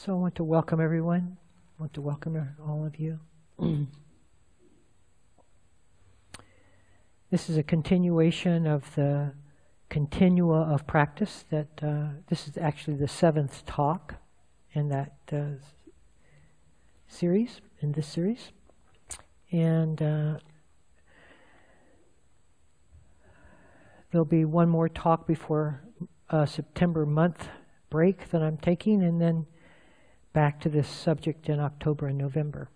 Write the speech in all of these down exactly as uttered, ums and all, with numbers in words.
So I want to welcome everyone. I want to welcome all of you. This is a continuation of the continua of practice that uh, this is actually the seventh talk in that uh, series, in this series. And uh, there'll be one more talk before a September month break that I'm taking, and then back to this subject in October and November.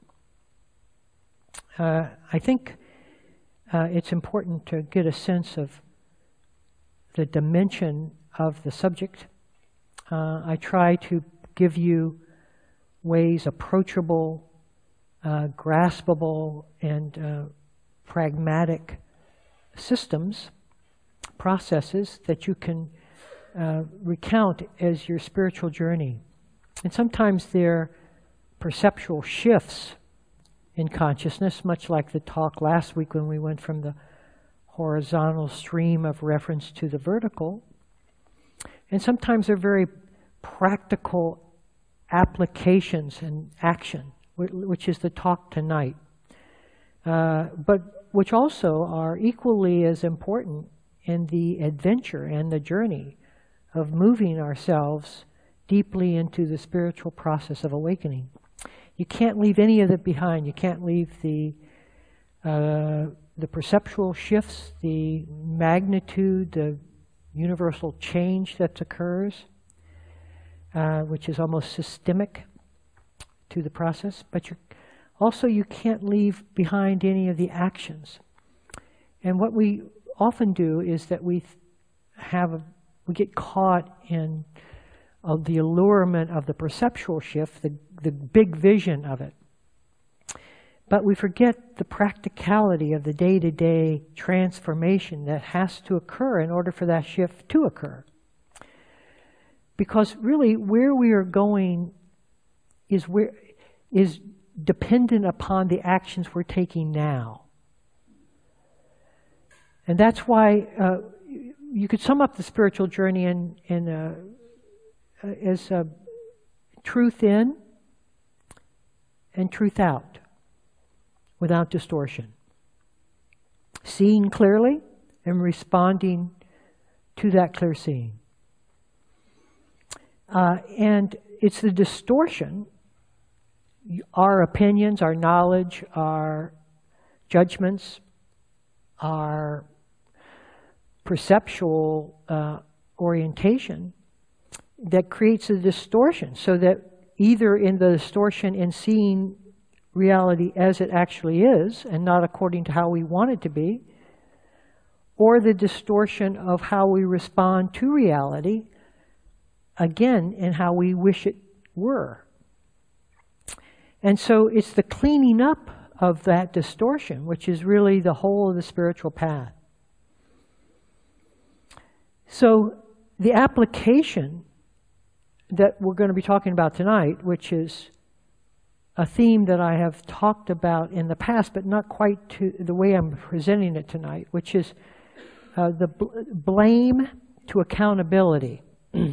Uh, I think uh, it's important to get a sense of the dimension of the subject. Uh, I try to give you ways, approachable, uh, graspable, and uh, pragmatic systems, processes that you can uh, recount as your spiritual journey. And sometimes they're perceptual shifts in consciousness, much like the talk last week when we went from the horizontal stream of reference to the vertical. And sometimes they're very practical applications and action, which is the talk tonight. Uh, but which also are equally as important in the adventure and the journey of moving ourselves deeply into the spiritual process of awakening. You can't leave any of it behind. You can't leave the uh, the perceptual shifts, the magnitude, the universal change that occurs, uh, which is almost systemic to the process. But you, also you can't leave behind any of the actions. And what we often do is that we have a, we get caught in of the allurement of the perceptual shift, the, the big vision of it. But we forget the practicality of the day-to-day transformation that has to occur in order for that shift to occur. Because really where we are going is, where, is dependent upon the actions we're taking now. And that's why uh, you could sum up the spiritual journey in, in a, as uh, truth in and truth out, without distortion. Seeing clearly and responding to that clear seeing. Uh, and it's the distortion, our opinions, our knowledge, our judgments, our perceptual uh, orientation that creates a distortion, so that either in the distortion in seeing reality as it actually is and not according to how we want it to be, or the distortion of how we respond to reality, again, in how we wish it were. And so it's the cleaning up of that distortion, which is really the whole of the spiritual path. So the application that we're going to be talking about tonight, which is a theme that I have talked about in the past, but not quite to the way I'm presenting it tonight, which is uh, the bl blame to accountability. we,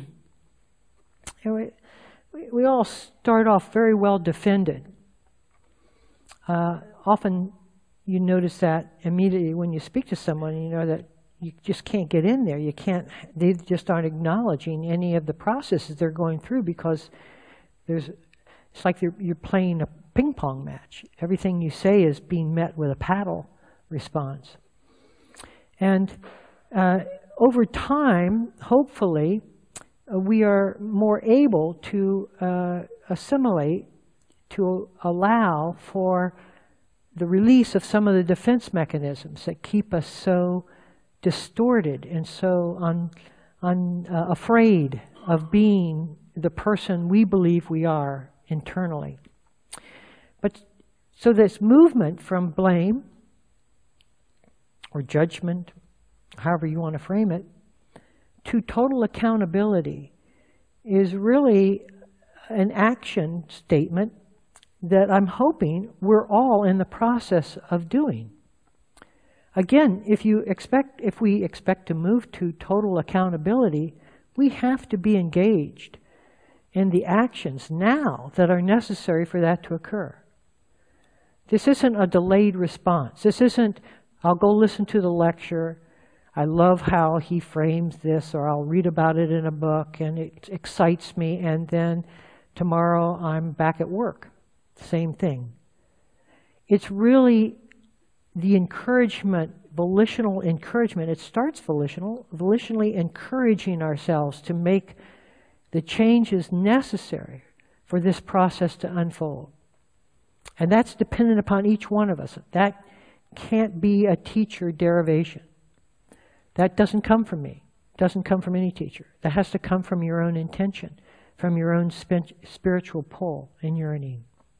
we all start off very well defended. Uh, often you notice that immediately when you speak to someone, you know that you just can't get in there. You can't, they just aren't acknowledging any of the processes they're going through, because there's, it's like you're, you're playing a ping pong match. Everything you say is being met with a paddle response. And uh, over time, hopefully, uh, we are more able to uh, assimilate, to allow for the release of some of the defense mechanisms that keep us so distorted and so un, un, uh, afraid of being the person we believe we are internally. But so this movement from blame or judgment, however you want to frame it, to total accountability is really an action statement that I'm hoping we're all in the process of doing. Again, if you expect, if we expect to move to total accountability, we have to be engaged in the actions now that are necessary for that to occur. This isn't a delayed response. This isn't, I'll go listen to the lecture, I love how he frames this, or I'll read about it in a book and it excites me, and then tomorrow I'm back at work. Same thing. It's really the encouragement, volitional encouragement. It starts volitional, volitionally encouraging ourselves to make the changes necessary for this process to unfold. And that's dependent upon each one of us. That can't be a teacher derivation. That doesn't come from me. It doesn't come from any teacher. That has to come from your own intention, from your own spiritual pull and yearning.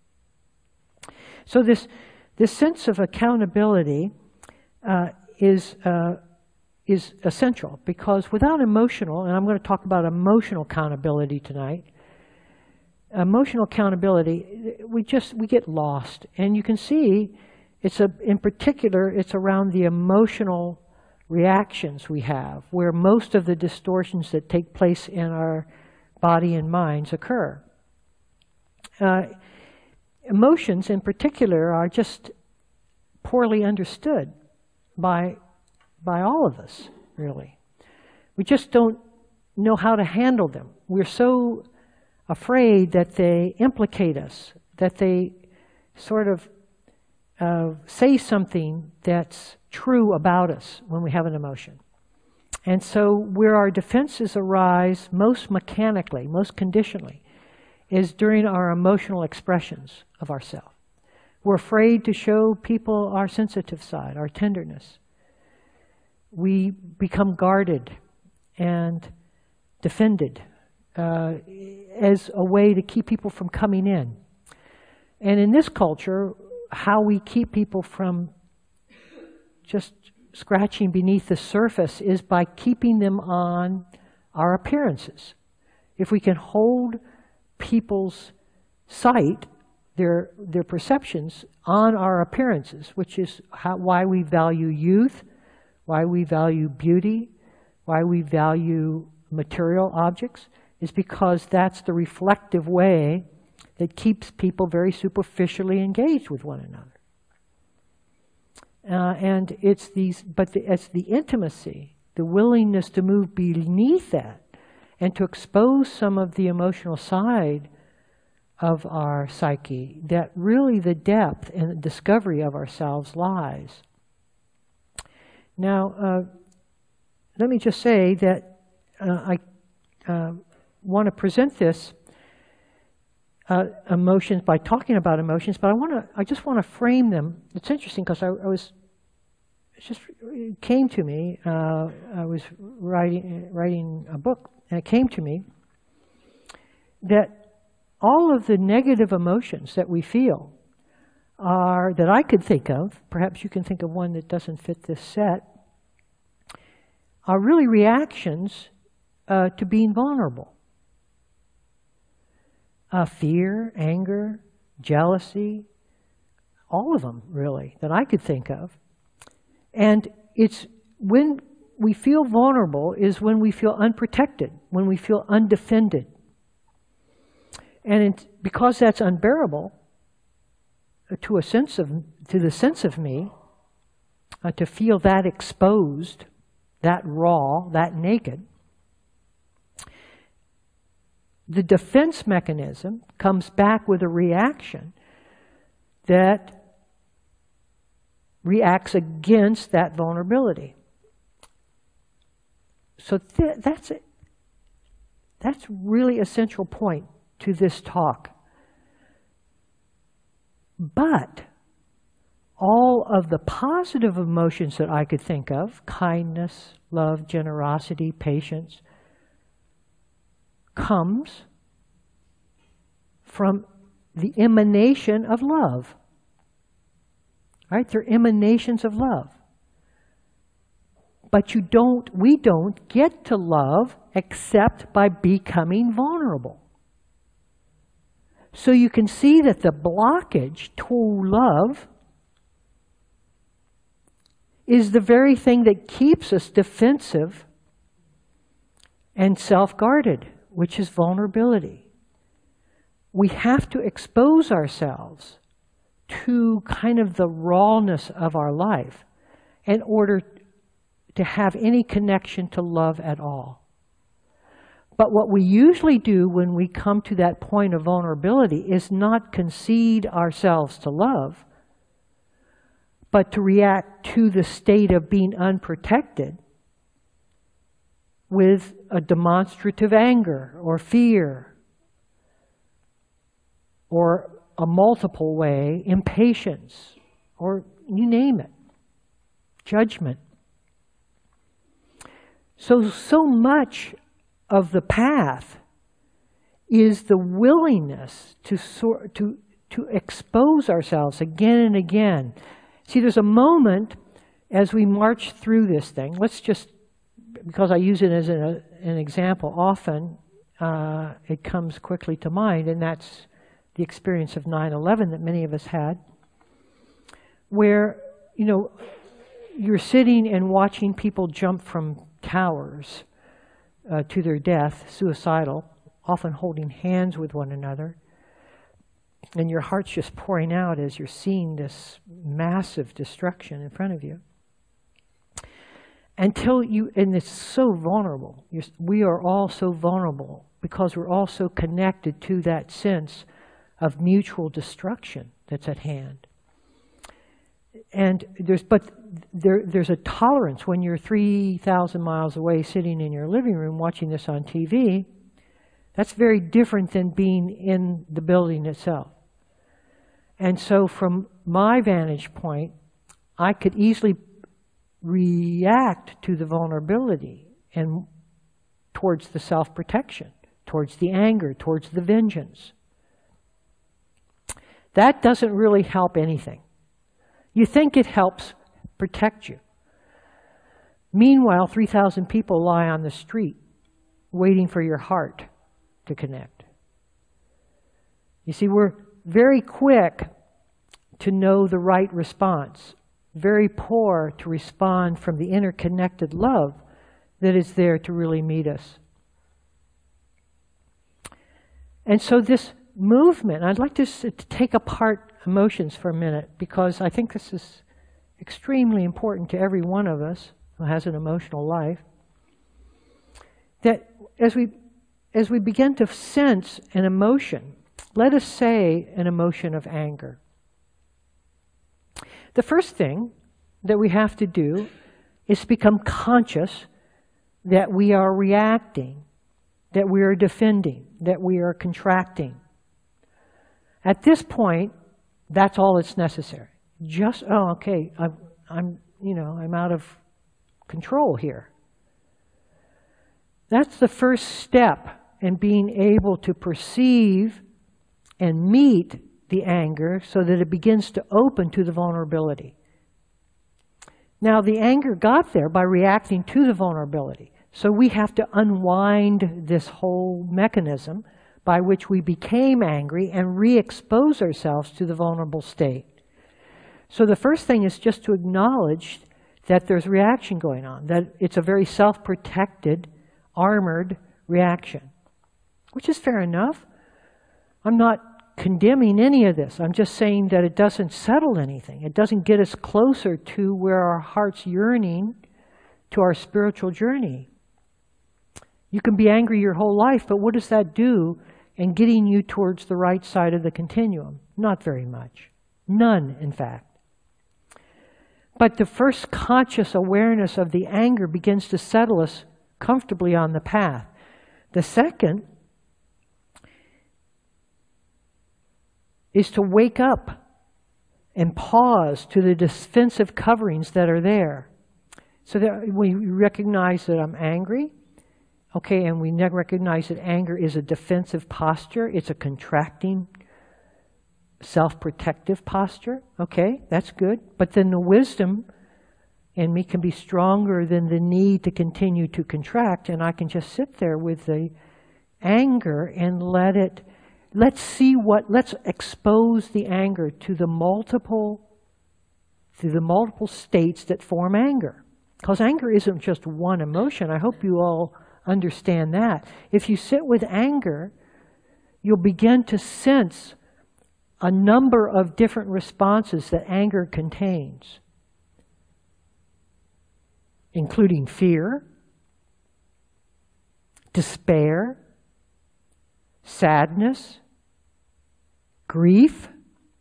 So this, this sense of accountability uh, is, uh, is essential, because without emotional, and I'm going to talk about emotional accountability tonight, emotional accountability, we just, we get lost. And you can see, it's a, in particular, it's around the emotional reactions we have, where most of the distortions that take place in our body and minds occur. Uh, emotions in particular are just poorly understood by, by all of us, really. We just don't know how to handle them. We're so afraid that they implicate us, that they sort of uh, say something that's true about us when we have an emotion. And so where our defenses arise most mechanically, most conditionally, is during our emotional expressions of ourselves. We're afraid to show people our sensitive side, our tenderness. We become guarded and defended uh, as a way to keep people from coming in. And in this culture, how we keep people from just scratching beneath the surface is by keeping them on our appearances. If we can hold people's sight, their, their perceptions on our appearances, which is how, why we value youth, why we value beauty, why we value material objects, is because that's the reflective way that keeps people very superficially engaged with one another. Uh, and it's these, but the, it's the intimacy, the willingness to move beneath that and to expose some of the emotional side of our psyche, that really the depth and the discovery of ourselves lies. Now, uh, let me just say that uh, I uh, want to present this Uh, emotions by talking about emotions, but I want to. I just want to frame them. It's interesting because I, I was. It just it came to me. Uh, I was writing writing a book, and it came to me that all of the negative emotions that we feel are that I could think of. Perhaps you can think of one that doesn't fit this set. Are really reactions uh, to being vulnerable. Uh, fear, anger, jealousy, all of them really that I could think of. And it's when we feel vulnerable is when we feel unprotected, when we feel undefended. And it, because that's unbearable to a sense of, to the sense of me, uh, to feel that exposed, that raw, that naked, the defense mechanism comes back with a reaction that reacts against that vulnerability. So th that's it. That's really a central point to this talk. But all of the positive emotions that I could think of, kindness, love, generosity, patience, comes from the emanation of love. Right? They're emanations of love. But you don't, we don't get to love except by becoming vulnerable. So you can see that the blockage to love is the very thing that keeps us defensive and self-guarded, which is vulnerability. we have to expose ourselves to kind of the rawness of our life in order to have any connection to love at all. But what we usually do when we come to that point of vulnerability is not concede ourselves to love, but to react to the state of being unprotected with a demonstrative anger or fear, or a multiple way, impatience, or you name it, judgment. So, so much of the path is the willingness to, sort, to, to expose ourselves again and again. See, there's a moment as we march through this thing, let's just, because I use it as a, an example often, uh, it comes quickly to mind, and that's the experience of nine eleven that many of us had, where, you know, you're sitting and watching people jump from towers uh, to their death, suicidal, often holding hands with one another, and your heart's just pouring out as you're seeing this massive destruction in front of you. Until you, and it's so vulnerable. You're, we are all so vulnerable because we're all so connected to that sense of mutual destruction that's at hand. And there's, but there, there's a tolerance when you're three thousand miles away sitting in your living room watching this on T V. That's very different than being in the building itself. And so from my vantage point, I could easily react to the vulnerability and towards the self-protection, towards the anger, towards the vengeance. That doesn't really help anything. You think it helps protect you. Meanwhile, three thousand people lie on the street waiting for your heart to connect. You see, we're very quick to know the right response, very poor to respond from the interconnected love that is there to really meet us. And so this movement, I'd like to, to take apart emotions for a minute, because I think this is extremely important to every one of us who has an emotional life, that as we, as we begin to sense an emotion, let us say an emotion of anger. The first thing that we have to do is become conscious that we are reacting, that we are defending, that we are contracting. At this point, that's all that's necessary. Just, oh, okay, I'm, I'm, you know, I'm out of control here. That's the first step in being able to perceive and meet the anger so that it begins to open to the vulnerability. Now, the anger got there by reacting to the vulnerability. So we have to unwind this whole mechanism by which we became angry and re-expose ourselves to the vulnerable state. So the first thing is just to acknowledge that there's reaction going on, that it's a very self-protected, armored reaction, which is fair enough. I'm not condemning any of this. I'm just saying that it doesn't settle anything. It doesn't get us closer to where our heart's yearning to our spiritual journey. You can be angry your whole life, but what does that do in getting you towards the right side of the continuum? Not very much. None, in fact. But the first conscious awareness of the anger begins to settle us comfortably on the path. The second is to wake up and pause to the defensive coverings that are there. So that we recognize that I'm angry, okay, and we recognize that anger is a defensive posture. It's a contracting, self-protective posture. Okay, that's good. But then the wisdom in me can be stronger than the need to continue to contract, and I can just sit there with the anger and let it, let's see what, let's expose the anger to the multiple, to the multiple states that form anger. Because anger isn't just one emotion. I hope you all understand that. If you sit with anger, you'll begin to sense a number of different responses that anger contains, including fear, despair, sadness, grief,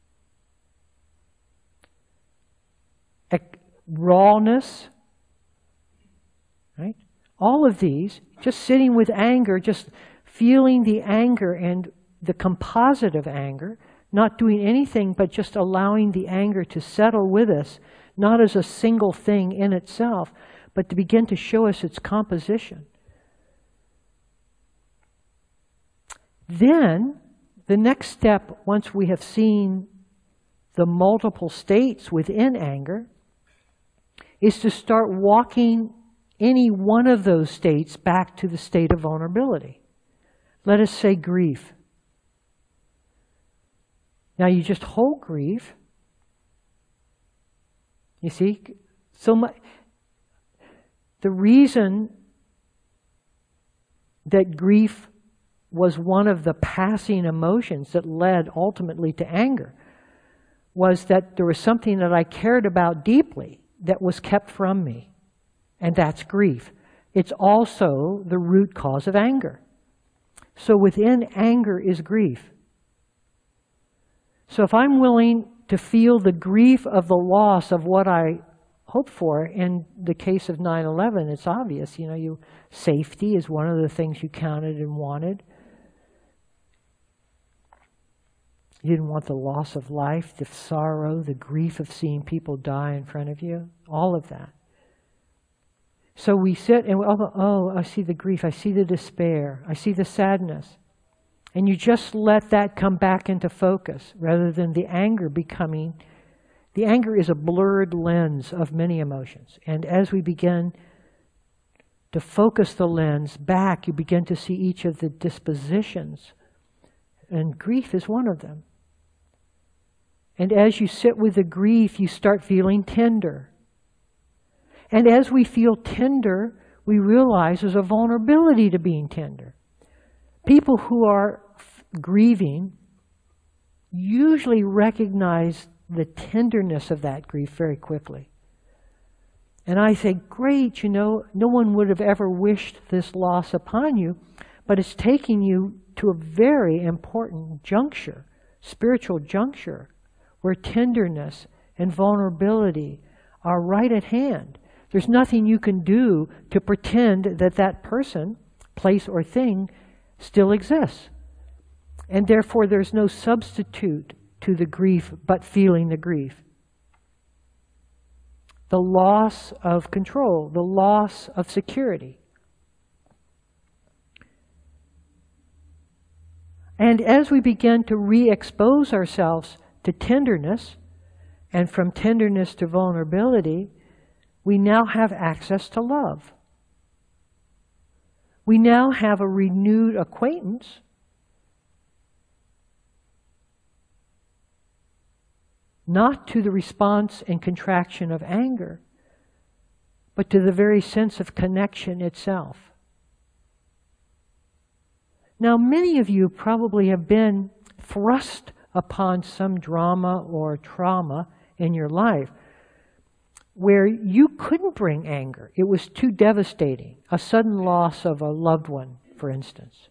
rawness, right? All of these, just sitting with anger, just feeling the anger and the composite of anger, not doing anything but just allowing the anger to settle with us, not as a single thing in itself, but to begin to show us its composition. Then, the next step, once we have seen the multiple states within anger, is to start walking any one of those states back to the state of vulnerability. Let us say grief. Now you just hold grief. You see, so much. The reason that grief was one of the passing emotions that led ultimately to anger was that there was something that I cared about deeply that was kept from me, and that's grief. It's also the root cause of anger. So within anger is grief. So if I'm willing to feel the grief of the loss of what I hoped for, in the case of nine eleven, it's obvious, you know, you safety is one of the things you counted and wanted. You didn't want the loss of life, the sorrow, the grief of seeing people die in front of you, all of that. So we sit and, we, oh, oh, I see the grief, I see the despair, I see the sadness. And you just let that come back into focus rather than the anger becoming, the anger is a blurred lens of many emotions. And as we begin to focus the lens back, you begin to see each of the dispositions. And grief is one of them. And as you sit with the grief, you start feeling tender. And as we feel tender, we realize there's a vulnerability to being tender. People who are grieving usually recognize the tenderness of that grief very quickly. And I say, great, you know, no one would have ever wished this loss upon you, but it's taking you to a very important juncture, spiritual juncture, where tenderness and vulnerability are right at hand. There's nothing you can do to pretend that that person, place, or thing still exists. And therefore, there's no substitute to the grief but feeling the grief. The loss of control, the loss of security. And as we begin to re-expose ourselves to tenderness, and from tenderness to vulnerability, we now have access to love. We now have a renewed acquaintance not to the response and contraction of anger, but to the very sense of connection itself. Now, many of you probably have been thrust upon some drama or trauma in your life where you couldn't bring anger. It was too devastating. A sudden loss of a loved one, for instance.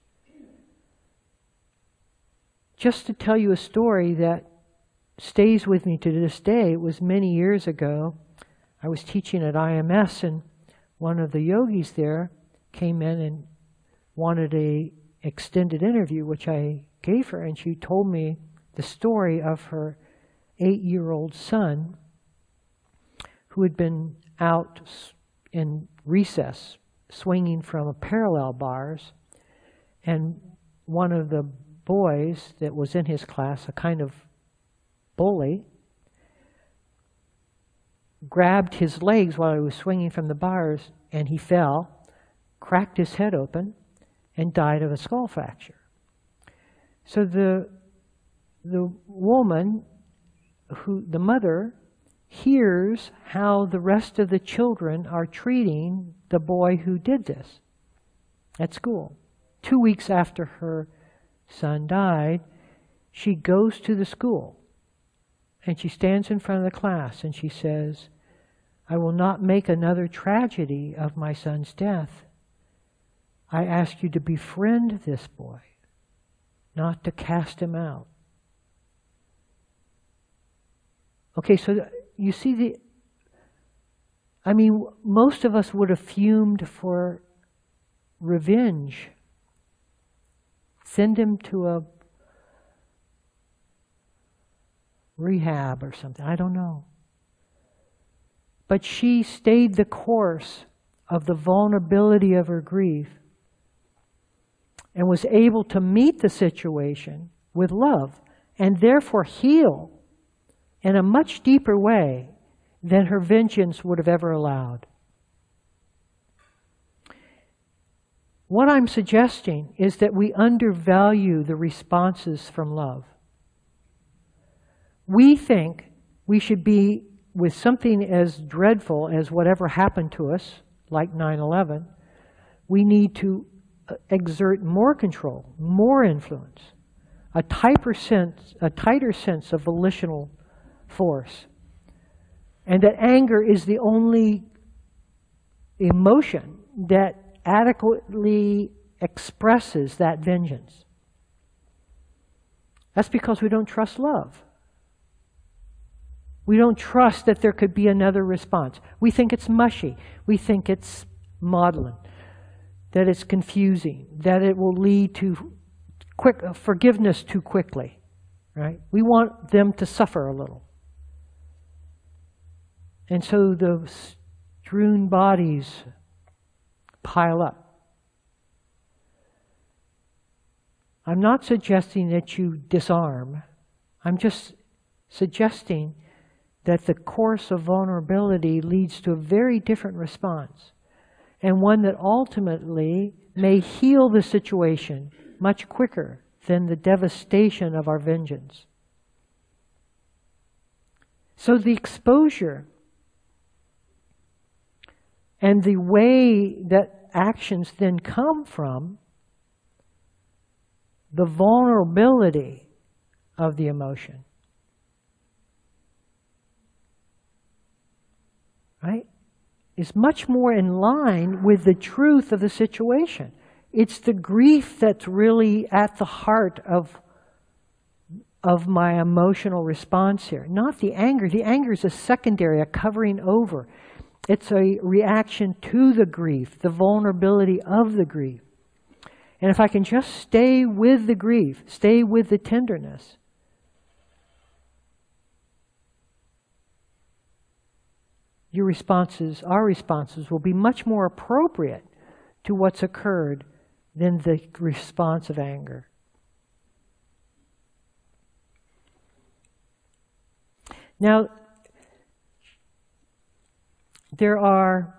Just to tell you a story that stays with me to this day, it was many years ago. I was teaching at I M S, and one of the yogis there came in and wanted a extended interview, which I gave her, and she told me the story of her eight-year-old son who had been out in recess swinging from parallel bars, and one of the boys that was in his class, a kind of bully, grabbed his legs while he was swinging from the bars, and he fell, cracked his head open, and died of a skull fracture. So the the woman, who the mother, hears how the rest of the children are treating the boy who did this at school. Two weeks after her son died, she goes to the school and she stands in front of the class and she says, I will not make another tragedy of my son's death. I ask you to befriend this boy, not to cast him out. Okay, so you see the, I mean, most of us would have fumed for revenge. Send him to a rehab or something, I don't know. But she stayed the course of the vulnerability of her grief and was able to meet the situation with love and therefore heal in a much deeper way than her vengeance would have ever allowed. What I'm suggesting is that we undervalue the responses from love. We think we should be with something as dreadful as whatever happened to us, like nine eleven, we need to exert more control, more influence, a tighter sense, a tighter sense of volitional force. And that anger is the only emotion that adequately expresses that vengeance. That's because we don't trust love. We don't trust that there could be another response. We think it's mushy. We think it's maudlin, that it's confusing, that it will lead to quick forgiveness too quickly, right? We want them to suffer a little. And so the strewn bodies pile up. I'm not suggesting that you disarm. I'm just suggesting that the course of vulnerability leads to a very different response, and one that ultimately may heal the situation much quicker than the devastation of our vengeance. So the exposure and the way that actions then come from the vulnerability of the emotion, right, is much more in line with the truth of the situation. It's the grief that's really at the heart of, of my emotional response here, not the anger. The anger is a secondary, a covering over. It's a reaction to the grief, the vulnerability of the grief. And if I can just stay with the grief, stay with the tenderness, your responses, our responses, will be much more appropriate to what's occurred than the response of anger. Now, there are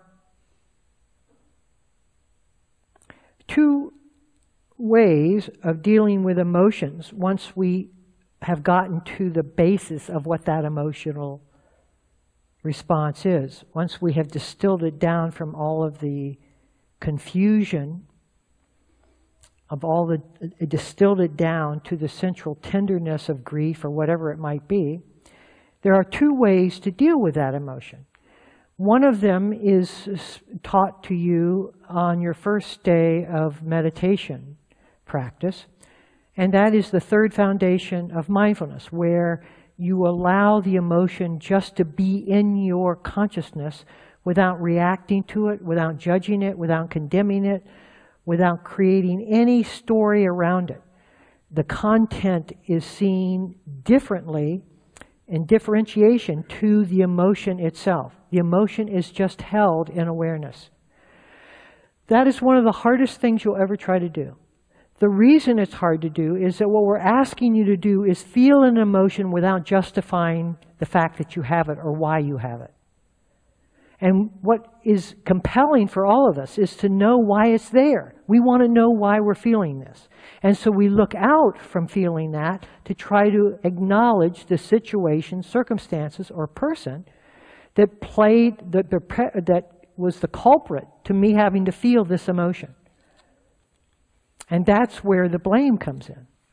two ways of dealing with emotions once we have gotten to the basis of what that emotional response is. Once we have distilled it down from all of the confusion, of all the, distilled it down to the central tenderness of grief or whatever it might be, there are two ways to deal with that emotion. One of them is taught to you on your first day of meditation practice, and that is the third foundation of mindfulness, where you allow the emotion just to be in your consciousness without reacting to it, without judging it, without condemning it, without creating any story around it. The content is seen differently in differentiation to the emotion itself. The emotion is just held in awareness. That is one of the hardest things you'll ever try to do. The reason it's hard to do is that what we're asking you to do is feel an emotion without justifying the fact that you have it or why you have it. And what is compelling for all of us is to know why it's there. We want to know why we're feeling this. And so we look out from feeling that to try to acknowledge the situation, circumstances, or person that played, that, that was the culprit to me having to feel this emotion. And that's where the blame comes in.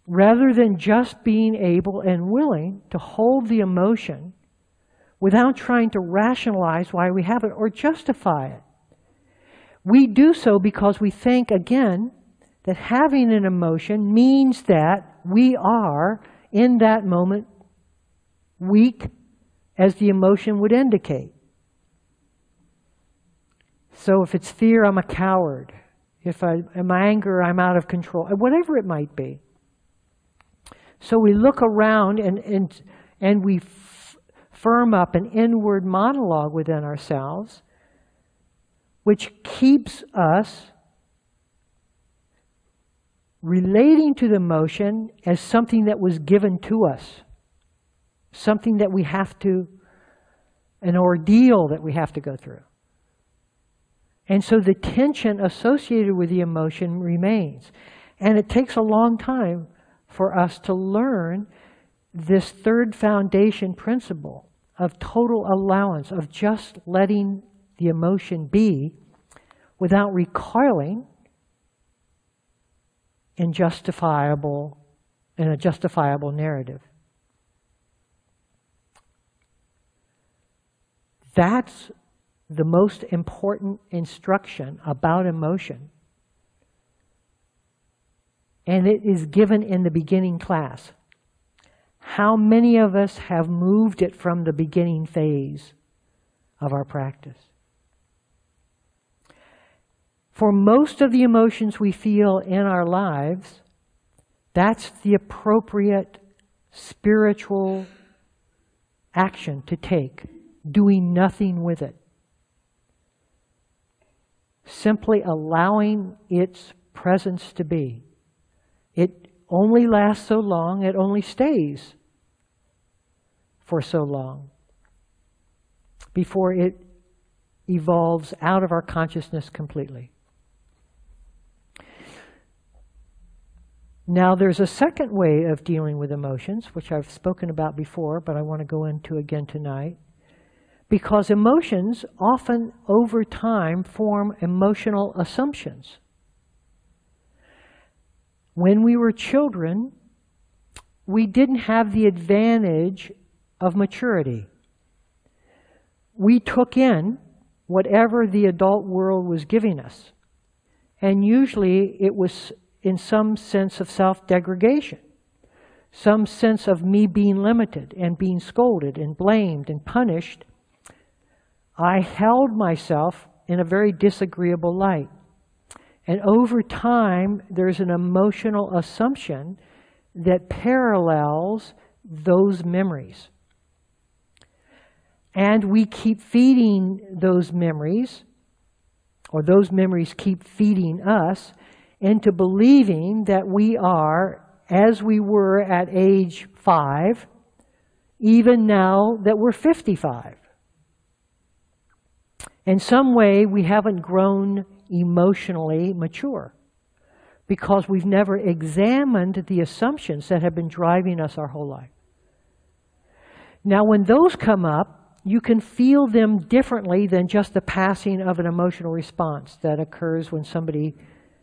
rather than just being able and willing to hold the emotion without trying to rationalize why we have it or justify it. We do so because we think, again, that having an emotion means that we are, in that moment, weak, as the emotion would indicate. So if it's fear, I'm a coward. If I am anger, I'm out of control. Whatever it might be. So we look around and, and, and we f firm up an inward monologue within ourselves, which keeps us relating to the emotion as something that was given to us, something that we have to, an ordeal that we have to go through. And so the tension associated with the emotion remains. And it takes a long time for us to learn this third foundation principle of total allowance, of just letting the emotion be without recoiling in justifiable, in a justifiable narrative. That's the most important instruction about emotion. And it is given in the beginning class. How many of us have moved it from the beginning phase of our practice? For most of the emotions we feel in our lives, that's the appropriate spiritual action to take, doing nothing with it. Simply allowing its presence to be. It only lasts so long, it only stays for so long before it evolves out of our consciousness completely. Now there's a second way of dealing with emotions, which I've spoken about before, but I want to go into again tonight. Because emotions often, over time, form emotional assumptions. When we were children, we didn't have the advantage of maturity. We took in whatever the adult world was giving us. And usually it was in some sense of self-degradation, some sense of me being limited and being scolded and blamed and punished. I held myself in a very disagreeable light. And over time, there's an emotional assumption that parallels those memories. And we keep feeding those memories, or those memories keep feeding us, into believing that we are, as we were at age five, even now that we're fifty-five. In some way, we haven't grown emotionally mature because we've never examined the assumptions that have been driving us our whole life. Now, when those come up, you can feel them differently than just the passing of an emotional response that occurs when somebody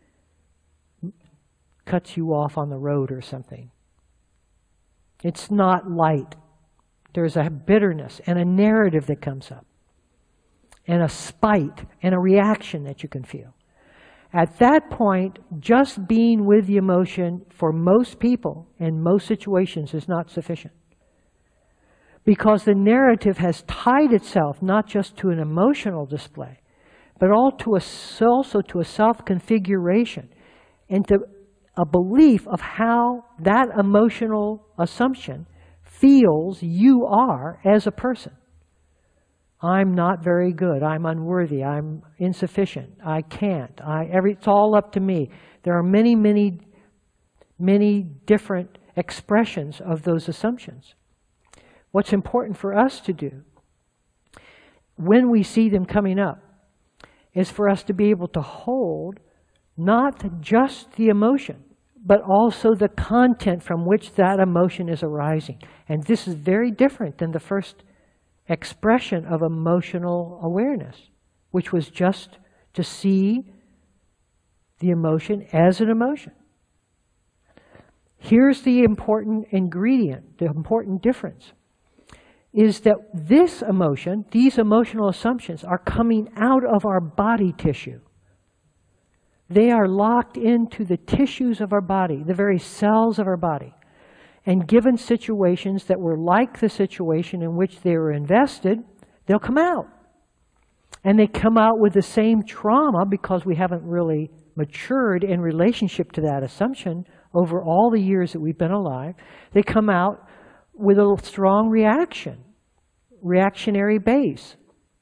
cuts you off on the road or something. It's not light. There's a bitterness and a narrative that comes up, and a spite and a reaction that you can feel. At that point, just being with the emotion for most people in most situations is not sufficient. Because the narrative has tied itself not just to an emotional display, but also to a self-configuration and to a belief of how that emotional assumption feels you are as a person. I'm not very good. I'm unworthy. I'm insufficient. I can't. I, every, it's all up to me. There are many, many, many different expressions of those assumptions. What's important for us to do when we see them coming up is for us to be able to hold not just the emotion, but also the content from which that emotion is arising. And this is very different than the first expression of emotional awareness, which was just to see the emotion as an emotion. here's the important ingredient, the important difference, is that this emotion, these emotional assumptions, are coming out of our body tissue. They are locked into the tissues of our body, the very cells of our body. And given situations that were like the situation in which they were invested, they'll come out. And they come out with the same trauma because we haven't really matured in relationship to that assumption over all the years that we've been alive. They come out with a strong reaction, reactionary base.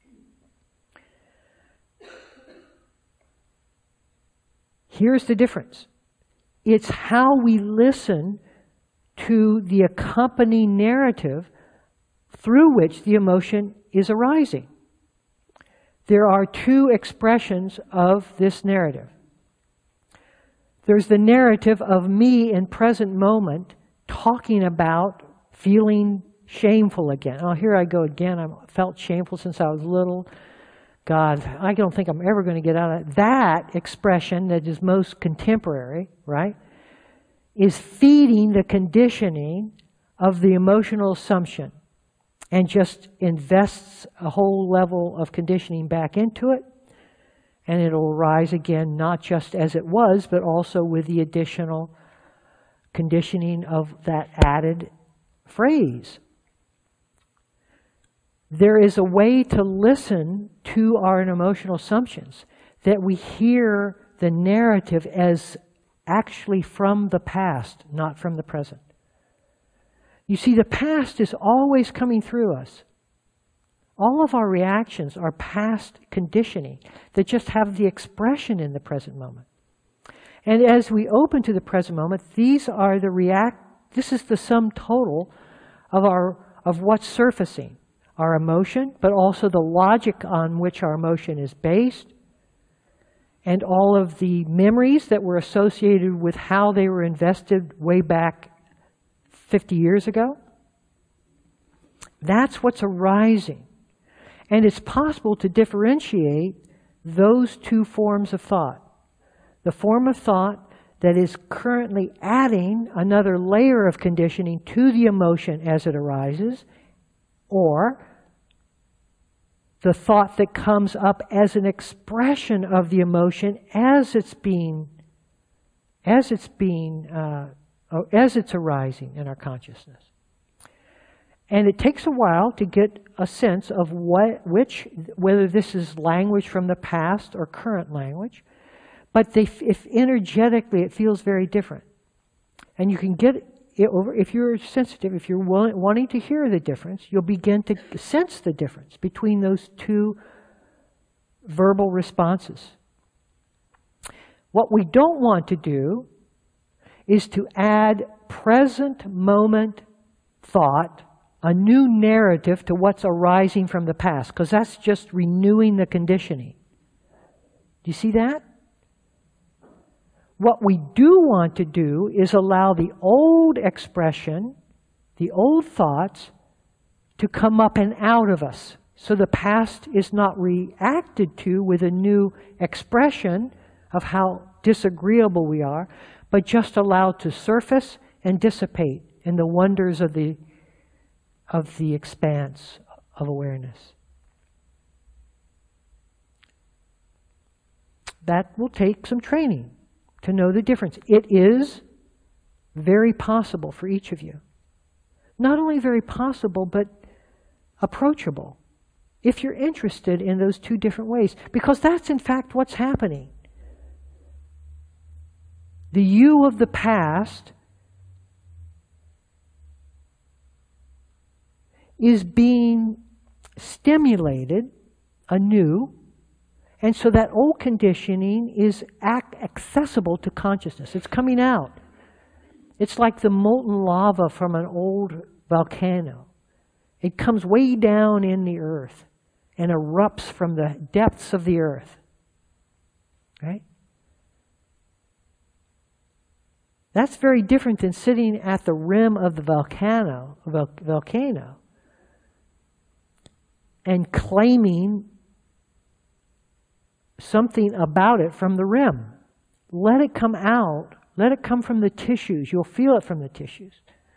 Here's the difference. It's how we listen to the accompanying narrative through which the emotion is arising. There are two expressions of this narrative. There's the narrative of me in present moment talking about feeling shameful again. Oh, here I go again. I felt shameful since I was little. God, I don't think I'm ever going to get out of it. That expression that is most contemporary, right, is feeding the conditioning of the emotional assumption and just invests a whole level of conditioning back into it. And it'll rise again, not just as it was, but also with the additional conditioning of that added phrase. There is a way to listen to our emotional assumptions that we hear the narrative as actually from the past, not from the present. You see, the past is always coming through us. All of our reactions are past conditioning that just have the expression in the present moment. And as we open to the present moment, these are the react, this is the sum total of our, of what's surfacing. Our emotion, but also the logic on which our emotion is based, and all of the memories that were associated with how they were invested way back fifty years ago. That's what's arising. And it's possible to differentiate those two forms of thought. The form of thought that is currently adding another layer of conditioning to the emotion as it arises, or the thought that comes up as an expression of the emotion as it's being, as it's being, uh, as it's arising in our consciousness. And it takes a while to get a sense of what, which, whether this is language from the past or current language, but they, if energetically it feels very different. And you can get it over, if you're sensitive, if you're willing, wanting to hear the difference, you'll begin to sense the difference between those two verbal responses. What we don't want to do is to add present moment thought, a new narrative to what's arising from the past, because that's just renewing the conditioning. Do you see that? What we do want to do is allow the old expression, the old thoughts, to come up and out of us. So the past is not reacted to with a new expression of how disagreeable we are, but just allowed to surface and dissipate in the wonders of the, of the expanse of awareness. That will take some training to know the difference. It is very possible for each of you. Not only very possible, but approachable, if you're interested in those two different ways, because that's in fact what's happening. The you of the past is being stimulated anew, and so that old conditioning is accessible to consciousness. It's coming out. It's like the molten lava from an old volcano. It comes way down in the earth and erupts from the depths of the earth. Right? That's very different than sitting at the rim of the volcano, volcano and claiming something about it from the rim. Let it come out Let it come from the tissues. You'll feel it from the tissues.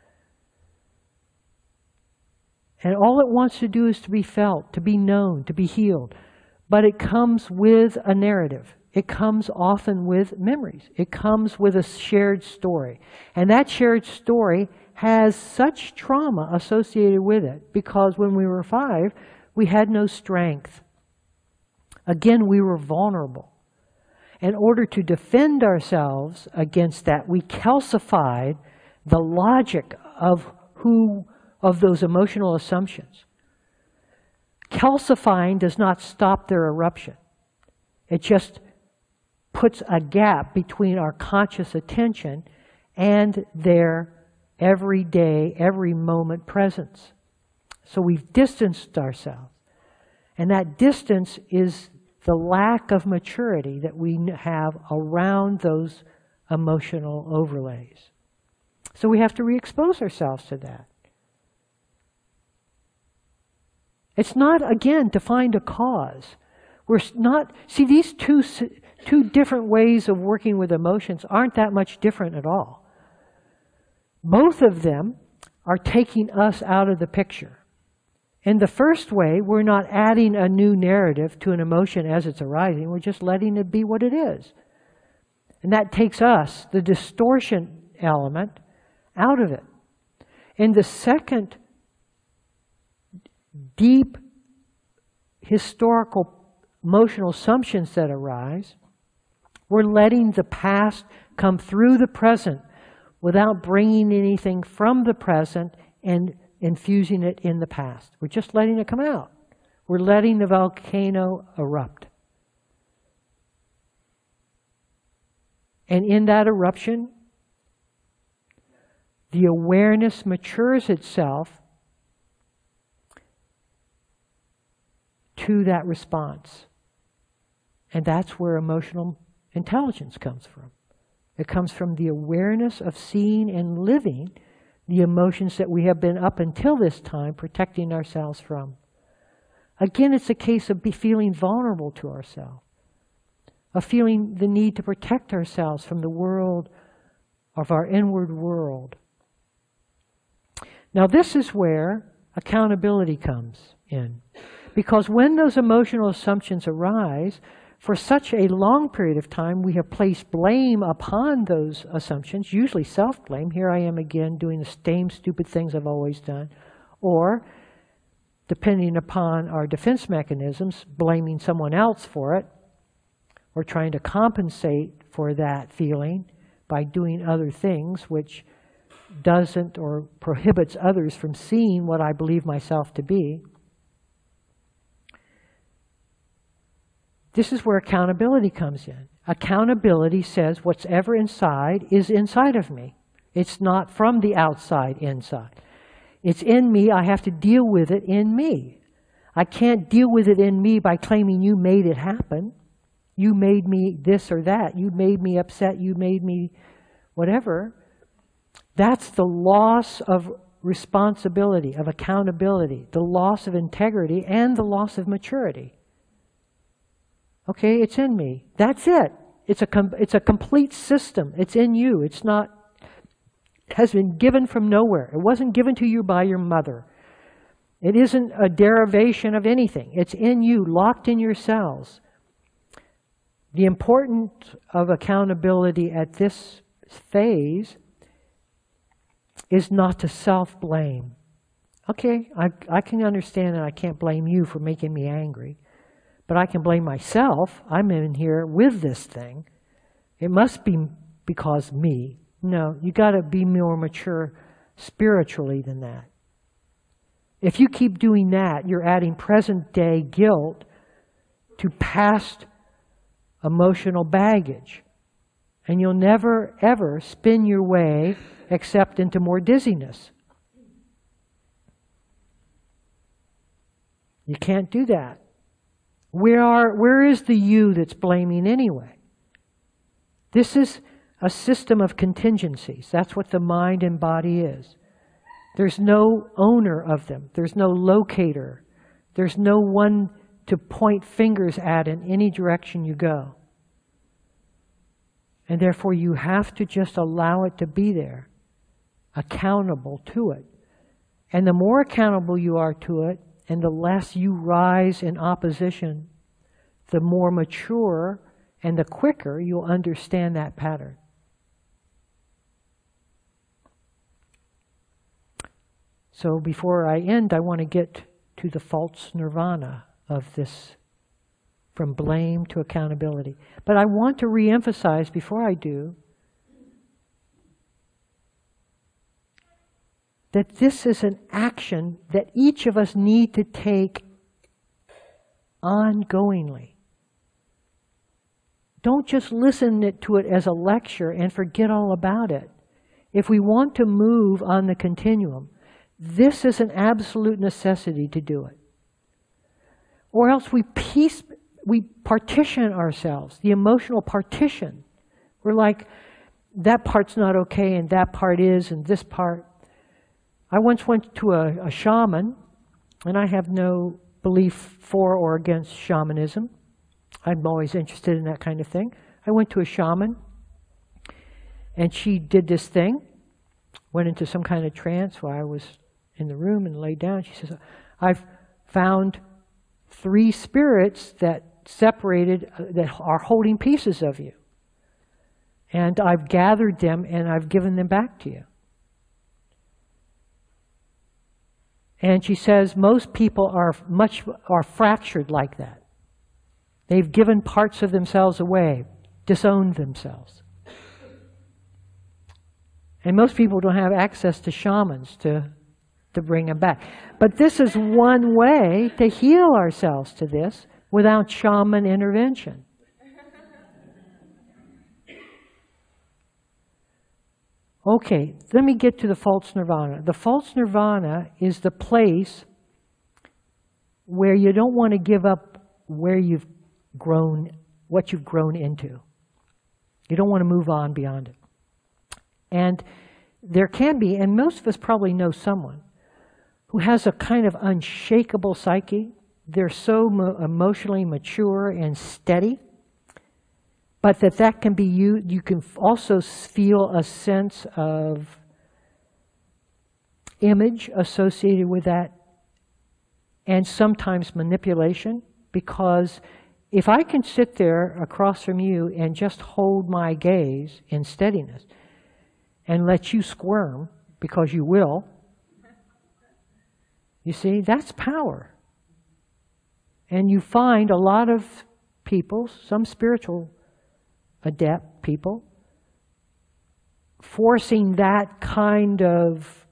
And all it wants to do is to be felt, to be known, to be healed. But it comes with a narrative. It comes often with memories. It comes with a shared story. And that shared story has such trauma associated with it because when we were five, we had no strength. Again, we were vulnerable. In order to defend ourselves against that, we calcified the logic of who, of those emotional assumptions. Calcifying does not stop their eruption. It just puts a gap between our conscious attention and their everyday, every moment presence. So we've distanced ourselves. And that distance is the lack of maturity that we have around those emotional overlays. So we have to re-expose ourselves to that. It's not, again, to find a cause. We're not, see, these two, two different ways of working with emotions aren't that much different at all. Both of them are taking us out of the picture. In the first way, we're not adding a new narrative to an emotion as it's arising. We're just letting it be what it is. And that takes us, the distortion element, out of it. In the second deep historical emotional assumptions that arise, we're letting the past come through the present without bringing anything from the present and infusing it in the past. We're just letting it come out. We're letting the volcano erupt. And in that eruption, the awareness matures itself to that response. And that's where emotional intelligence comes from. It comes from the awareness of seeing and living the emotions that we have been up until this time protecting ourselves from. Again, it's a case of be feeling vulnerable to ourselves, of feeling the need to protect ourselves from the world of our inward world. Now, this is where accountability comes in. Because when those emotional assumptions arise, for such a long period of time, we have placed blame upon those assumptions, usually self-blame. Here I am again doing the same stupid things I've always done. Or, depending upon our defense mechanisms, blaming someone else for it, or trying to compensate for that feeling by doing other things, which doesn't or prohibits others from seeing what I believe myself to be. This is where accountability comes in. Accountability says what's ever inside is inside of me. It's not from the outside inside. It's in me. I have to deal with it in me. I can't deal with it in me by claiming you made it happen. You made me this or that. You made me upset. You made me whatever. That's the loss of responsibility, of accountability, the loss of integrity, and the loss of maturity. Okay, it's in me. That's it. It's a com it's a complete system. It's in you. It's not, it has been given from nowhere. It wasn't given to you by your mother. It isn't a derivation of anything. It's in you, locked in your cells. The importance of accountability at this phase is not to self-blame. Okay, I, I can understand that I can't blame you for making me angry. But I can blame myself. I'm in here with this thing. It must be because me. No, you got to be more mature spiritually than that. If you keep doing that, you're adding present day guilt to past emotional baggage. And you'll never, ever spin your way except into more dizziness. You can't do that. Where are, where is the you that's blaming anyway? This is a system of contingencies. That's what the mind and body is. There's no owner of them. There's no locator. There's no one to point fingers at in any direction you go. And therefore you have to just allow it to be there, accountable to it. And the more accountable you are to it, and the less you rise in opposition, the more mature and the quicker you'll understand that pattern. So before I end, I want to get to the false nirvana of this, from blame to accountability. But I want to reemphasize before I do that this is an action that each of us need to take ongoingly. Don't just listen to it as a lecture and forget all about it. If we want to move on the continuum, this is an absolute necessity to do it. Or else we piece, we partition ourselves, the emotional partition. We're like, that part's not okay and that part is and this part. I once went to a, a shaman, and I have no belief for or against shamanism. I'm always interested in that kind of thing. I went to a shaman, and she did this thing, went into some kind of trance while I was in the room and laid down. She says, I've found three spirits that separated, uh, that are holding pieces of you. And I've gathered them and I've given them back to you. And she says most people are much are fractured like that. They've given parts of themselves away, disowned themselves. And most people don't have access to shamans to, to bring them back. But this is one way to heal ourselves to this without shaman intervention. Okay, let me get to the false nirvana. The false nirvana is the place where you don't want to give up where you've grown, what you've grown into. You don't want to move on beyond it. And there can be, and most of us probably know someone who has a kind of unshakable psyche. They're so mo- emotionally mature and steady, but that that can be you. You can also feel a sense of image associated with that, and sometimes manipulation, because if I can sit there across from you and just hold my gaze in steadiness and let you squirm, because you will, you see, that's power. And you find a lot of people, some spiritual adept people, forcing that kind of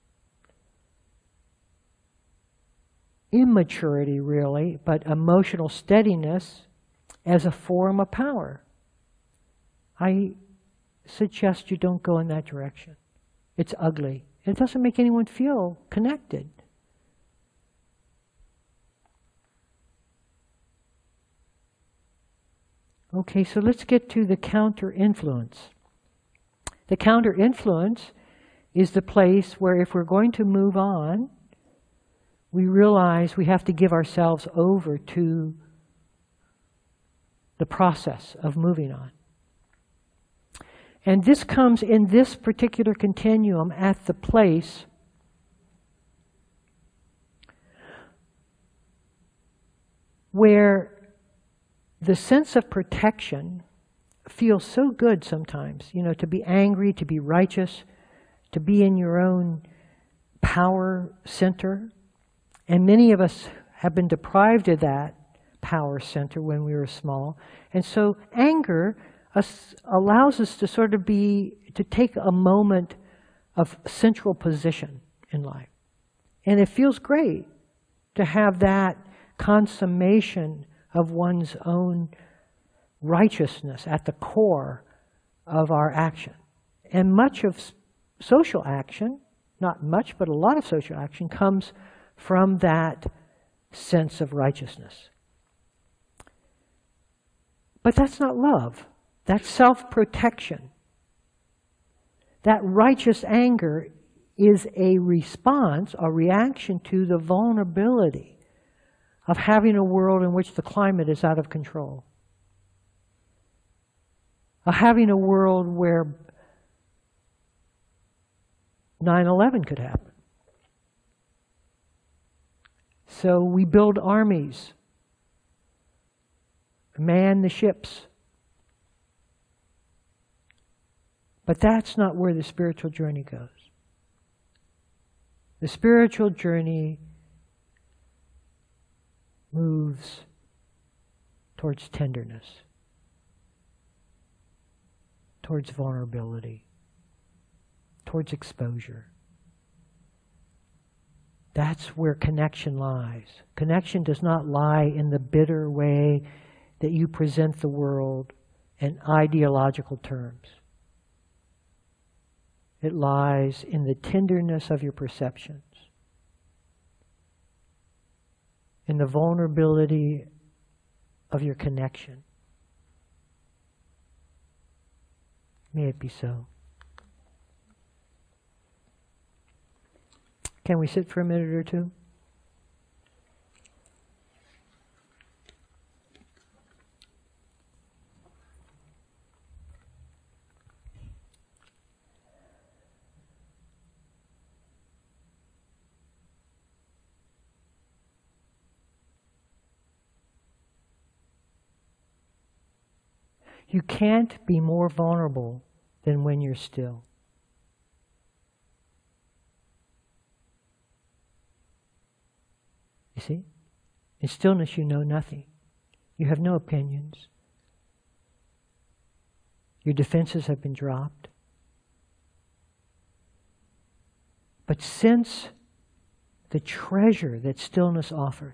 immaturity, really, but emotional steadiness as a form of power. I suggest you don't go in that direction. It's ugly. It doesn't make anyone feel connected. Okay, so let's get to the counter-influence. The counter-influence is the place where if we're going to move on, we realize we have to give ourselves over to the process of moving on. And this comes in this particular continuum at the place where the sense of protection feels so good sometimes, you know, to be angry, to be righteous, to be in your own power center. And many of us have been deprived of that power center when we were small. And so anger us, allows us to sort of be, to take a moment of central position in life. And it feels great to have that consummation of one's own righteousness at the core of our action. And much of social action, not much, but a lot of social action comes from that sense of righteousness. But that's not love. That's self-protection. That righteous anger is a response, a reaction to the vulnerability of having a world in which the climate is out of control. of having a world where nine eleven could happen. So we build armies, man the ships. But that's not where the spiritual journey goes. The spiritual journey moves towards tenderness, towards vulnerability, towards exposure. That's where connection lies. Connection does not lie in the bitter way that you present the world in ideological terms. It lies in the tenderness of your perceptions, in the vulnerability of your connection. May it be so. Can we sit for a minute or two? You can't be more vulnerable than when you're still. You see? In stillness you know nothing. You have no opinions. Your defenses have been dropped. But sense the treasure that stillness offers.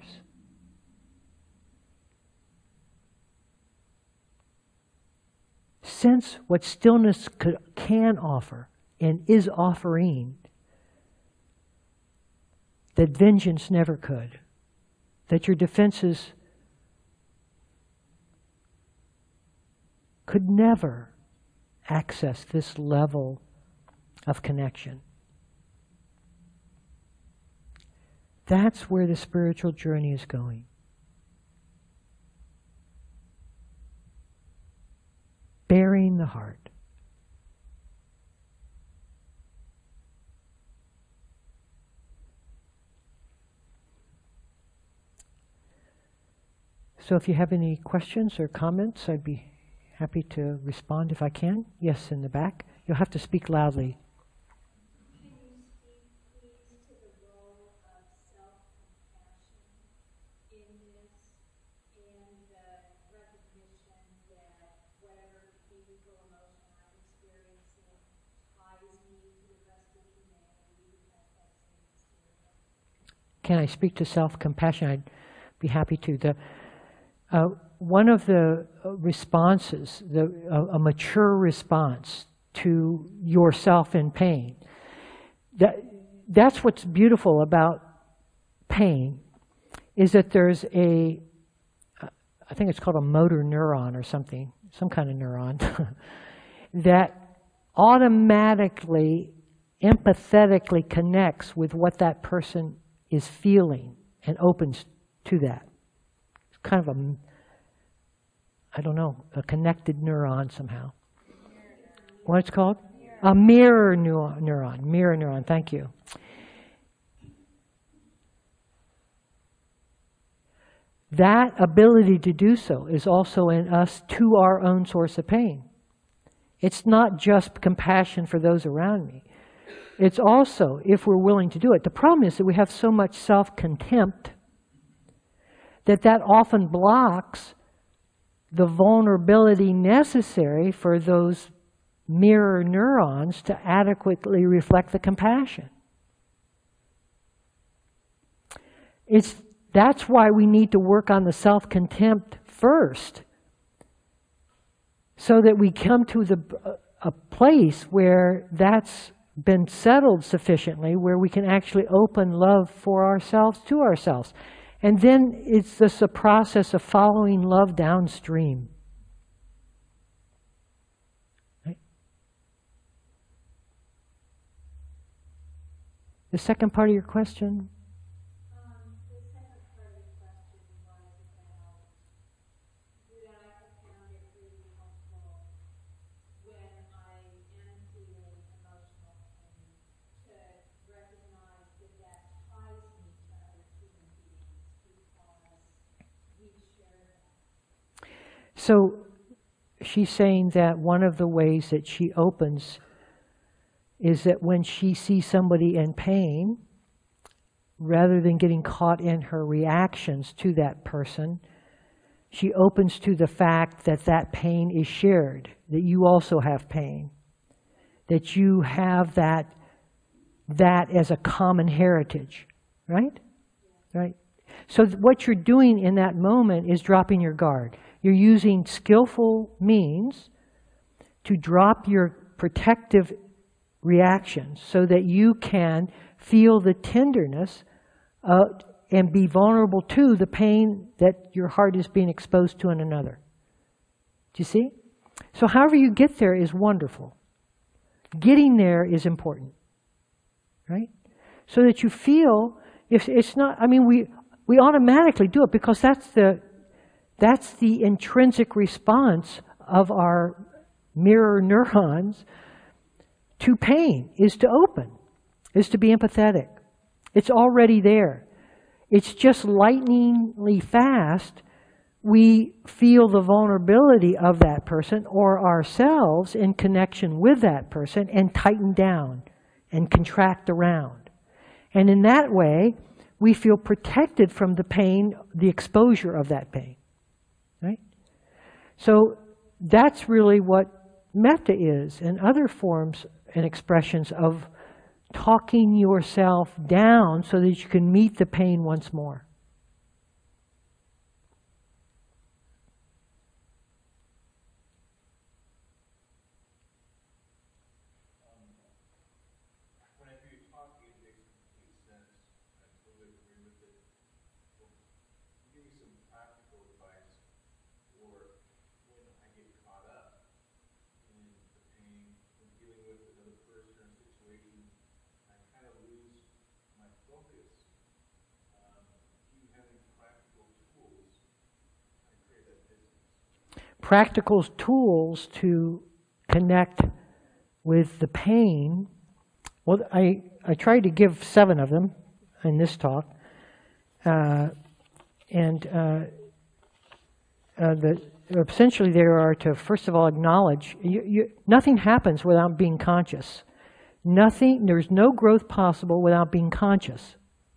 Sense what stillness could, can offer and is offering that vengeance never could, that your defenses could never access this level of connection. That's where the spiritual journey is going. Bearing the heart. So if you have any questions or comments, I'd be happy to respond if I can. Yes, in the back. You'll have to speak loudly. Can you speak, please, to the role of self-compassion in this and the recognition that whatever painful emotion I'm experiencing ties me to the rest of humanity who has that same experience? Can I speak to self-compassion? I'd be happy to. The Uh, one of the responses, the, a, a mature response to yourself in pain, that, that's what's beautiful about pain, is that there's a, I think it's called a motor neuron or something, some kind of neuron, that automatically, empathetically connects with what that person is feeling and opens to that. Kind of a, I don't know, a connected neuron somehow. What's it called? A mirror neuron, neuron. Mirror neuron, thank you. That ability to do so is also in us to our own source of pain. It's not just compassion for those around me. It's also, if we're willing to do it. The problem is that we have so much self-contempt that that often blocks the vulnerability necessary for those mirror neurons to adequately reflect the compassion. It's, that's why we need to work on the self-contempt first, so that we come to the, a place where that's been settled sufficiently, where we can actually open love for ourselves to ourselves. And then it's just a process of following love downstream. Right? The second part of your question? Um, the second part of the question was about, that I have found it really helpful So she's saying that one of the ways that she opens is that when she sees somebody in pain, rather than getting caught in her reactions to that person, she opens to the fact that that pain is shared, that you also have pain, that you have that, that as a common heritage, right? Right? So what you're doing in that moment is dropping your guard. You're using skillful means to drop your protective reactions so that you can feel the tenderness uh, and be vulnerable to the pain that your heart is being exposed to in another. Do you see? So however you get there is wonderful. Getting there is important, right? So that you feel, if it's not, I mean, we, we automatically do it because that's the, that's the intrinsic response of our mirror neurons to pain, is to open, is to be empathetic. It's already there. It's just lightningly fast. We feel the vulnerability of that person or ourselves in connection with that person and tighten down and contract around. And in that way, we feel protected from the pain, the exposure of that pain, right? So that's really what metta is, and other forms and expressions of talking yourself down so that you can meet the pain once more. Practical tools to connect with the pain. Well, I, I tried to give seven of them in this talk. Uh, and uh, uh, the, essentially there are to, first of all, acknowledge. You, you, nothing happens without being conscious. Nothing, there's no growth possible without being conscious.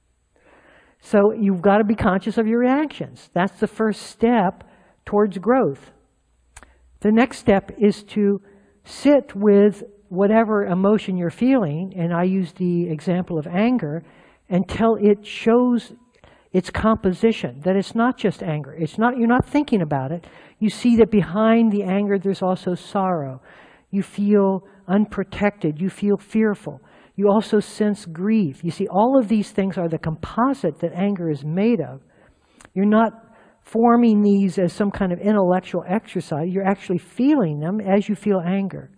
So you've got to be conscious of your reactions. That's the first step towards growth. The next step is to sit with whatever emotion you're feeling, and I use the example of anger, until it shows its composition, that it's not just anger. It's not, you're not thinking about it. You see that behind the anger there's also sorrow. You feel unprotected. You feel fearful. You also sense grief. You see, all of these things are the composite that anger is made of. You're not forming these as some kind of intellectual exercise. You're actually feeling them as you feel anger.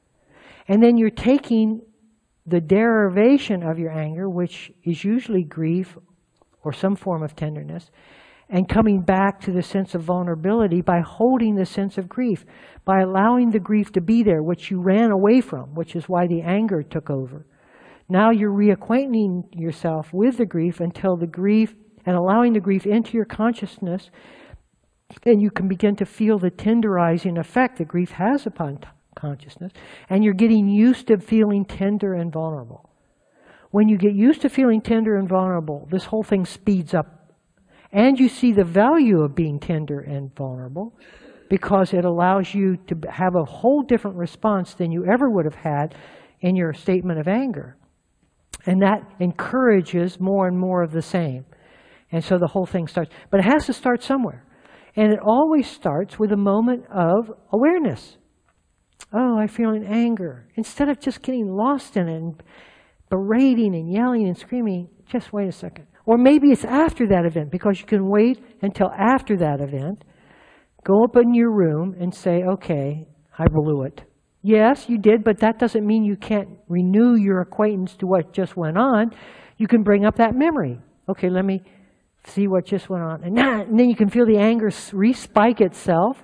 And then you're taking the derivation of your anger, which is usually grief or some form of tenderness, and coming back to the sense of vulnerability by holding the sense of grief, by allowing the grief to be there, which you ran away from, which is why the anger took over. Now you're reacquainting yourself with the grief until the grief, and allowing the grief into your consciousness, and you can begin to feel the tenderizing effect that grief has upon consciousness, and you're getting used to feeling tender and vulnerable. When you get used to feeling tender and vulnerable, this whole thing speeds up. And you see the value of being tender and vulnerable because it allows you to have a whole different response than you ever would have had in your statement of anger. And that encourages more and more of the same. And so the whole thing starts. But it has to start somewhere. And it always starts with a moment of awareness. Oh, I'm feeling anger. Instead of just getting lost in it and berating and yelling and screaming, just wait a second. Or maybe it's after that event, because you can wait until after that event. Go up in your room and say, okay, I blew it. Yes, you did, but that doesn't mean you can't renew your acquaintance to what just went on. You can bring up that memory. Okay, let me see what just went on. And, nah, and then you can feel the anger re-spike itself.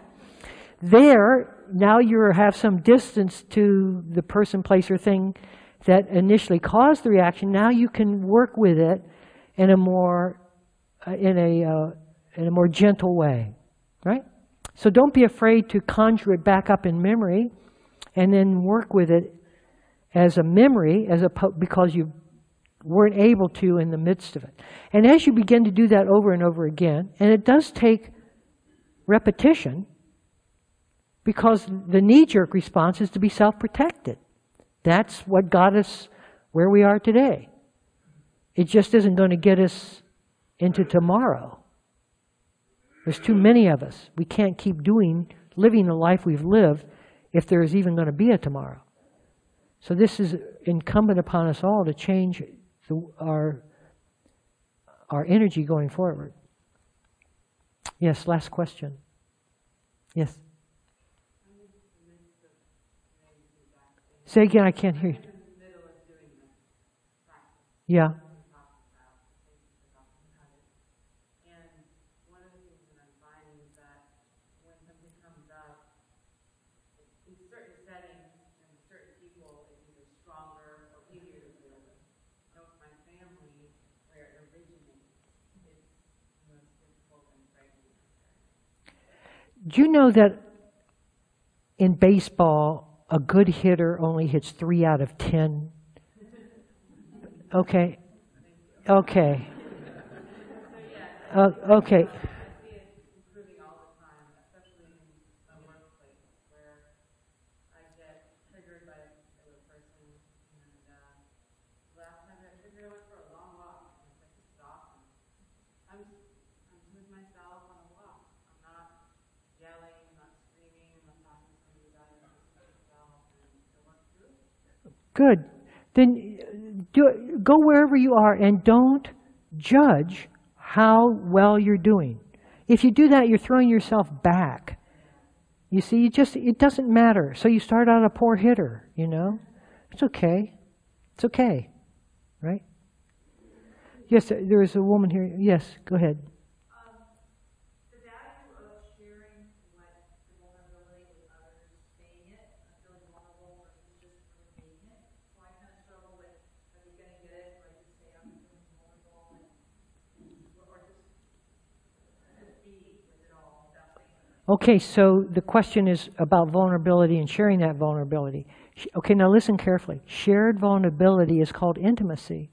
There, now you have some distance to the person, place, or thing that initially caused the reaction. Now you can work with it in a more, uh, in a, uh, in a more gentle way, right? So don't be afraid to conjure it back up in memory and then work with it as a memory as a, because you weren't able to in the midst of it. And as you begin to do that over and over again, and it does take repetition, because the knee-jerk response is to be self-protected. That's what got us where we are today. It just isn't going to get us into tomorrow. There's too many of us. We can't keep doing, living the life we've lived if there is even going to be a tomorrow. So this is incumbent upon us all to change the, our, our energy going forward. Yes, last question. Yes. Say again, I can't hear you. Yeah. Do you know that in baseball, a good hitter only hits three out of ten? Okay. Okay. Uh, okay. Good. Then do, go wherever you are and don't judge how well you're doing. If you do that, you're throwing yourself back. You see, you just, it doesn't matter. So you start out a poor hitter, you know? It's okay. It's okay. Right? Yes, there is a woman here. Yes, go ahead. Okay, so the question is about vulnerability and sharing that vulnerability. Okay, now listen carefully. Shared vulnerability is called intimacy.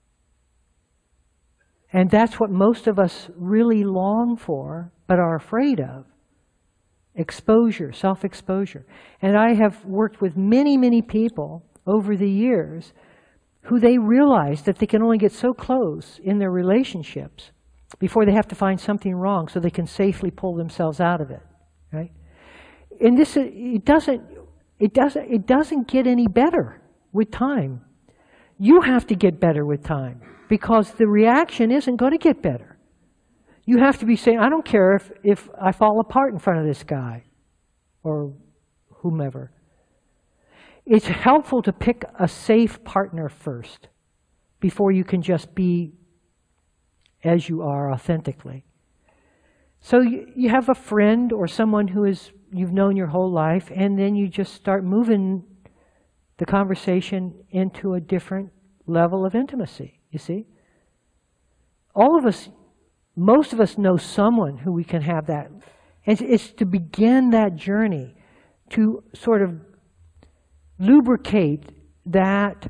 And that's what most of us really long for, but are afraid of. Exposure, self-exposure. And I have worked with many, many people over the years who they realize that they can only get so close in their relationships before they have to find something wrong so they can safely pull themselves out of it, right? And this, it doesn't, it doesn't, it doesn't get any better with time. You have to get better with time because the reaction isn't going to get better. You have to be saying, I don't care if, if I fall apart in front of this guy or whomever. It's helpful to pick a safe partner first before you can just be as you are authentically. So you, you have a friend or someone who is you've known your whole life, and then you just start moving the conversation into a different level of intimacy, you see? All of us, most of us know someone who we can have that. And it's to begin that journey, to sort of lubricate that,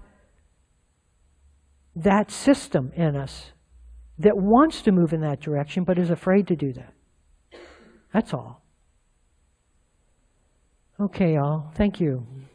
that system in us that wants to move in that direction but is afraid to do that. That's all. Okay, y'all. Thank you.